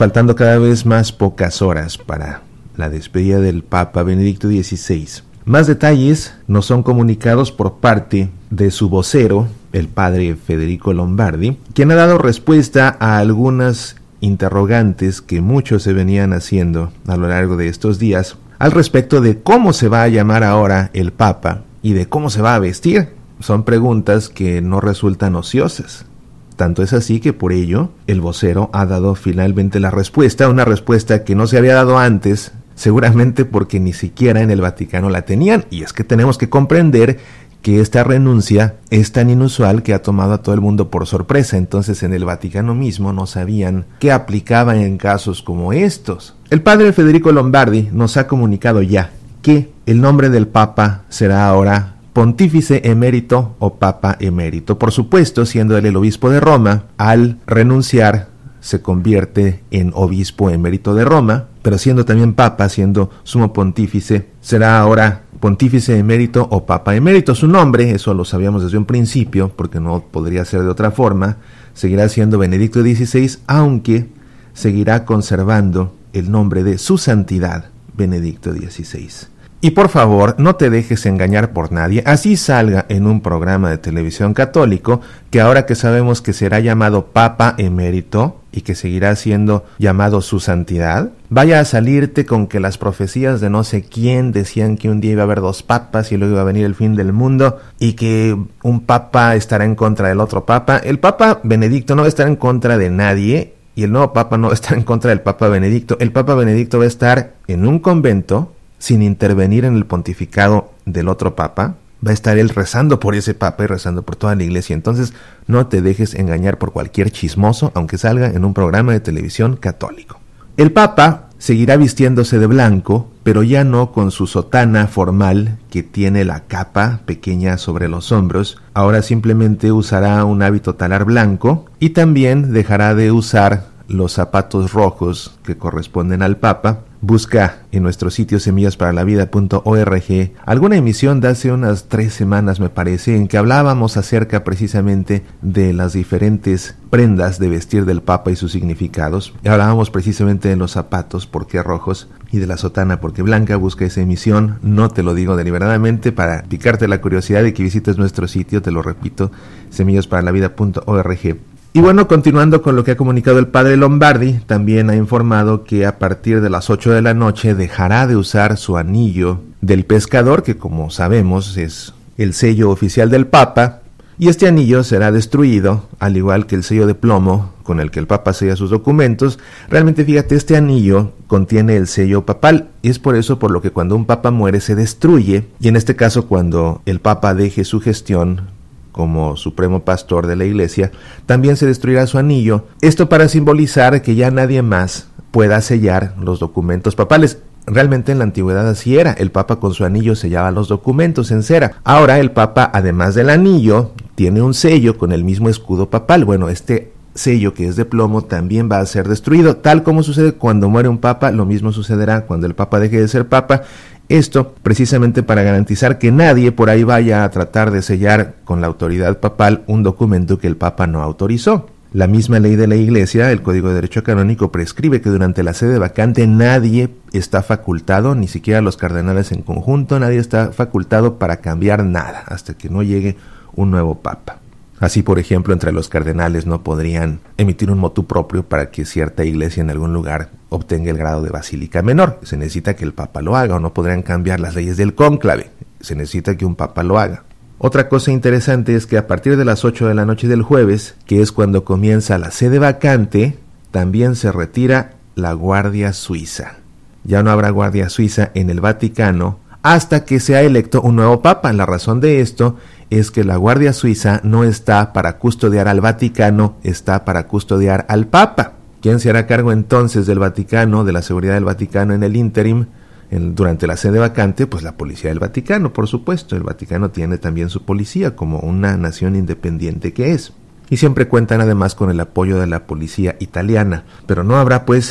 faltando cada vez más pocas horas para la despedida del Papa Benedicto XVI. Más detalles nos son comunicados por parte de su vocero, el padre Federico Lombardi, quien ha dado respuesta a algunas interrogantes que muchos se venían haciendo a lo largo de estos días al respecto de cómo se va a llamar ahora el Papa y de cómo se va a vestir. Son preguntas que no resultan ociosas. Tanto es así que por ello el vocero ha dado finalmente la respuesta, una respuesta que no se había dado antes, seguramente porque ni siquiera en el Vaticano la tenían, y es que tenemos que comprender que esta renuncia es tan inusual que ha tomado a todo el mundo por sorpresa. Entonces en el Vaticano mismo no sabían qué aplicaba en casos como estos. El padre Federico Lombardi nos ha comunicado ya que el nombre del Papa será ahora Pontífice Emérito o Papa Emérito. Por supuesto, siendo él el obispo de Roma, al renunciar se convierte en obispo emérito de Roma, pero siendo también Papa, siendo sumo pontífice, será ahora Pontífice Emérito o Papa Emérito. Su nombre, eso lo sabíamos desde un principio, porque no podría ser de otra forma, seguirá siendo Benedicto XVI, aunque seguirá conservando el nombre de su santidad, Benedicto XVI. Y por favor, no te dejes engañar por nadie, así salga en un programa de televisión católico, que ahora que sabemos que será llamado Papa Emérito y que seguirá siendo llamado su santidad, vaya a salirte con que las profecías de no sé quién decían que un día iba a haber dos papas y luego iba a venir el fin del mundo y que un papa estará en contra del otro papa. El Papa Benedicto no va a estar en contra de nadie y el nuevo papa no va a estar en contra del Papa Benedicto. El Papa Benedicto va a estar en un convento sin intervenir en el pontificado del otro papa. Va a estar él rezando por ese papa y rezando por toda la iglesia. Entonces no te dejes engañar por cualquier chismoso, aunque salga en un programa de televisión católico. El papa seguirá vistiéndose de blanco, pero ya no con su sotana formal que tiene la capa pequeña sobre los hombros. Ahora simplemente usará un hábito talar blanco y también dejará de usar los zapatos rojos que corresponden al papa. Busca en nuestro sitio semillasparalavida.org alguna emisión de hace unas 3 semanas, me parece, en que hablábamos acerca precisamente de las diferentes prendas de vestir del Papa y sus significados. Hablábamos precisamente de los zapatos, por qué rojos, y de la sotana, por qué blanca. Busca esa emisión, no te lo digo deliberadamente para picarte la curiosidad de que visites nuestro sitio, te lo repito, semillasparalavida.org. Y bueno, continuando con lo que ha comunicado el padre Lombardi, también ha informado que a partir de las 8 de la noche dejará de usar su anillo del pescador, que como sabemos es el sello oficial del Papa, y este anillo será destruido, al igual que el sello de plomo con el que el Papa sella sus documentos. Realmente, fíjate, este anillo contiene el sello papal, y es por eso por lo que cuando un Papa muere se destruye, y en este caso cuando el Papa deje su gestión como supremo pastor de la iglesia, también se destruirá su anillo. Esto para simbolizar que ya nadie más pueda sellar los documentos papales. Realmente en la antigüedad así era, el Papa con su anillo sellaba los documentos en cera. Ahora el Papa, además del anillo, tiene un sello con el mismo escudo papal. Bueno, este sello, que es de plomo, también va a ser destruido. Tal como sucede cuando muere un Papa, lo mismo sucederá cuando el Papa deje de ser Papa. Esto precisamente para garantizar que nadie por ahí vaya a tratar de sellar con la autoridad papal un documento que el Papa no autorizó. La misma ley de la Iglesia, el Código de Derecho Canónico, prescribe que durante la sede vacante nadie está facultado, ni siquiera los cardenales en conjunto, nadie está facultado para cambiar nada hasta que no llegue un nuevo Papa. Así, por ejemplo, entre los cardenales no podrían emitir un motu propio para que cierta iglesia en algún lugar obtenga el grado de basílica menor. Se necesita que el Papa lo haga, o no podrían cambiar las leyes del cónclave. Se necesita que un Papa lo haga. Otra cosa interesante es que a partir de las 8 de la noche del jueves, que es cuando comienza la sede vacante, también se retira la Guardia Suiza. Ya no habrá Guardia Suiza en el Vaticano hasta que sea electo un nuevo Papa. La razón de esto es que la Guardia Suiza no está para custodiar al Vaticano, está para custodiar al Papa. ¿Quién se hará cargo entonces del Vaticano, de la seguridad del Vaticano en el ínterim, durante la sede vacante? Pues la policía del Vaticano, por supuesto. El Vaticano tiene también su policía como una nación independiente que es. Y siempre cuentan además con el apoyo de la policía italiana. Pero no habrá pues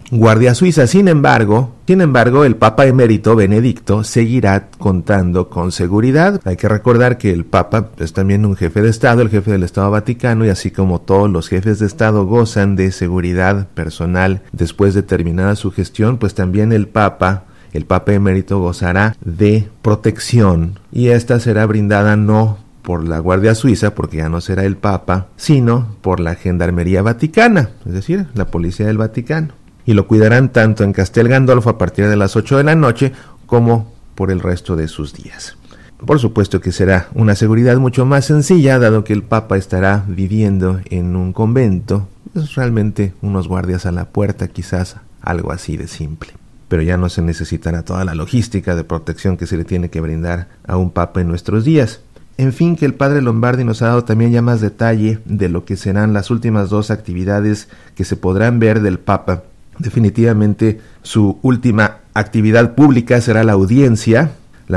guardia suiza. Sin embargo, el Papa emérito Benedicto seguirá contando con seguridad. Hay que recordar que el Papa es también un jefe de Estado, el jefe del Estado Vaticano, y así como todos los jefes de Estado gozan de seguridad personal después de terminada su gestión, pues también el Papa emérito gozará de protección, y esta será brindada no por la Guardia Suiza, porque ya no será el Papa, sino por la Gendarmería Vaticana, es decir, la Policía del Vaticano. Y lo cuidarán tanto en Castel Gandolfo a partir de las 8 de la noche como por el resto de sus días. Por supuesto que será una seguridad mucho más sencilla, dado que el Papa estará viviendo en un convento. Es realmente unos guardias a la puerta, quizás algo así de simple. Pero ya no se necesitará toda la logística de protección que se le tiene que brindar a un Papa en nuestros días. En fin, que el padre Lombardi nos ha dado también ya más detalle de lo que serán las últimas 2 actividades que se podrán ver del Papa. Definitivamente su última actividad pública será la audiencia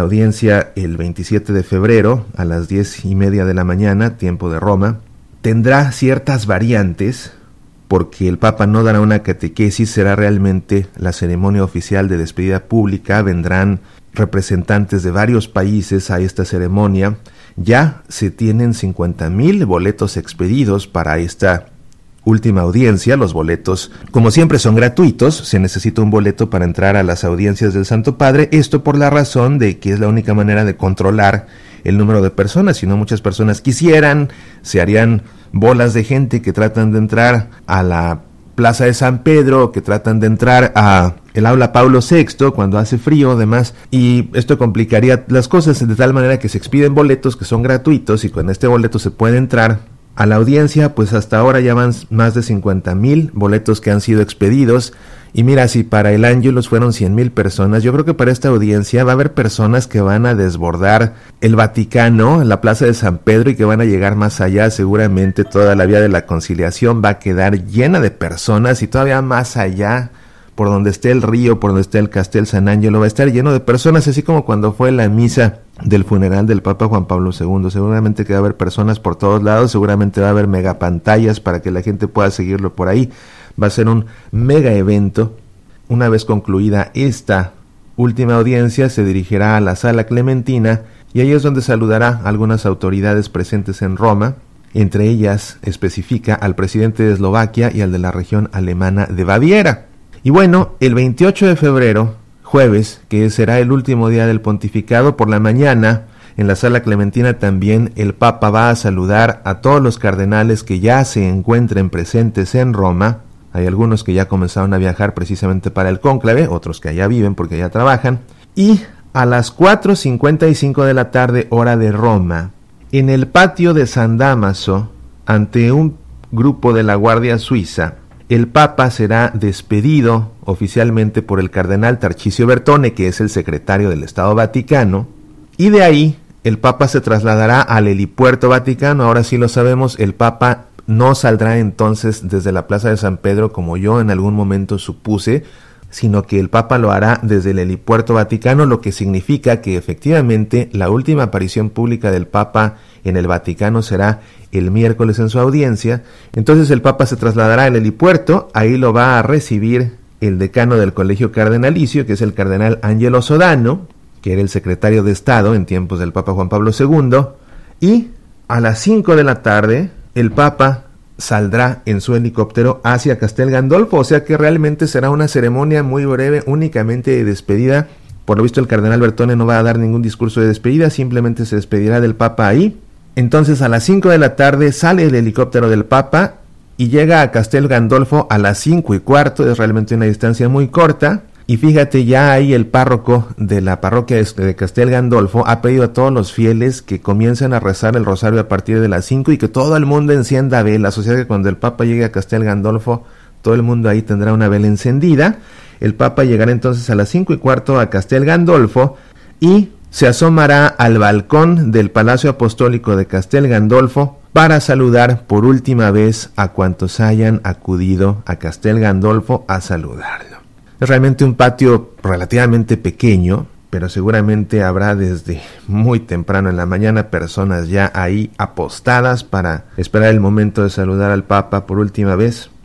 el 27 de febrero a las 10:30 de la mañana, tiempo de Roma. Tendrá ciertas variantes porque el Papa no dará una catequesis, será realmente la ceremonia oficial de despedida pública. Vendrán representantes de varios países a esta ceremonia. Ya se tienen 50,000 boletos expedidos para esta última audiencia. Los boletos, como siempre, son gratuitos. Se necesita un boleto para entrar a las audiencias del Santo Padre. Esto por la razón de que es la única manera de controlar el número de personas. Si no, muchas personas quisieran, se harían bolas de gente que tratan de entrar a la Plaza de San Pedro, que tratan de entrar a el Aula Paulo VI cuando hace frío, además, y esto complicaría las cosas de tal manera que se expiden boletos que son gratuitos, y con este boleto se puede entrar a la audiencia. Pues hasta ahora ya van más de 50,000 boletos que han sido expedidos. Y mira, si para el Ángelus fueron 100,000 personas, yo creo que para esta audiencia va a haber personas que van a desbordar el Vaticano, la Plaza de San Pedro, y que van a llegar más allá. Seguramente toda la vía de la Conciliación va a quedar llena de personas, y todavía más allá, por donde esté el río, por donde esté el Castel San Angelo, va a estar lleno de personas, así como cuando fue la misa del funeral del Papa Juan Pablo II. Seguramente que va a haber personas por todos lados, seguramente va a haber megapantallas para que la gente pueda seguirlo por ahí. Va a ser un mega evento. Una vez concluida esta última audiencia, se dirigirá a la Sala Clementina, y ahí es donde saludará a algunas autoridades presentes en Roma. Entre ellas especifica al presidente de Eslovaquia y al de la región alemana de Baviera. Y bueno, el 28 de febrero, jueves, que será el último día del pontificado, por la mañana, en la Sala Clementina también el Papa va a saludar a todos los cardenales que ya se encuentren presentes en Roma. Hay algunos que ya comenzaron a viajar precisamente para el cónclave, otros que allá viven porque allá trabajan. Y a las 4:55 de la tarde, hora de Roma, en el patio de San Dámaso, ante un grupo de la Guardia Suiza, el Papa será despedido oficialmente por el cardenal Tarcisio Bertone, que es el secretario del Estado Vaticano, y de ahí el Papa se trasladará al helipuerto Vaticano. Ahora sí lo sabemos, el Papa no saldrá entonces desde la Plaza de San Pedro, como yo en algún momento supuse, sino que el Papa lo hará desde el helipuerto Vaticano, lo que significa que efectivamente la última aparición pública del Papa en el Vaticano será el miércoles en su audiencia. Entonces el Papa se trasladará al helipuerto, ahí lo va a recibir el decano del Colegio Cardenalicio, que es el cardenal Angelo Sodano, que era el secretario de Estado en tiempos del Papa Juan Pablo II, y a las 5 de la tarde el Papa saldrá en su helicóptero hacia Castel Gandolfo, o sea que realmente será una ceremonia muy breve, únicamente de despedida. Por lo visto el cardenal Bertone no va a dar ningún discurso de despedida, simplemente se despedirá del Papa ahí. Entonces a las 5 de la tarde sale el helicóptero del Papa y llega a Castel Gandolfo a las 5:15, es realmente una distancia muy corta. Y fíjate, ya ahí el párroco de la parroquia de Castel Gandolfo ha pedido a todos los fieles que comiencen a rezar el rosario a partir de las 5 y que todo el mundo encienda velas. O sea que cuando el Papa llegue a Castel Gandolfo, todo el mundo ahí tendrá una vela encendida. El Papa llegará entonces a las 5:15 a Castel Gandolfo y se asomará al balcón del Palacio Apostólico de Castel Gandolfo para saludar por última vez a cuantos hayan acudido a Castel Gandolfo a saludarlo. Es realmente un patio relativamente pequeño, pero seguramente habrá desde muy temprano en la mañana personas ya ahí apostadas para esperar el momento de saludar al Papa por última vez.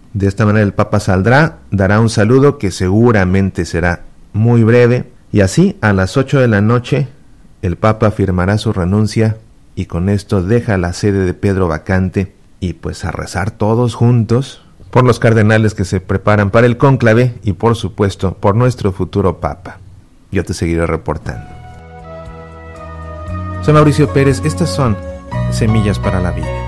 De esta manera el Papa saldrá, dará un saludo que seguramente será muy breve, y así a las 8 de la noche el Papa firmará su renuncia y con esto deja la sede de Pedro vacante, y pues a rezar todos juntos por los cardenales que se preparan para el cónclave y por supuesto por nuestro futuro Papa. Yo te seguiré reportando. Soy Mauricio Pérez, estas son Semillas para la Vida.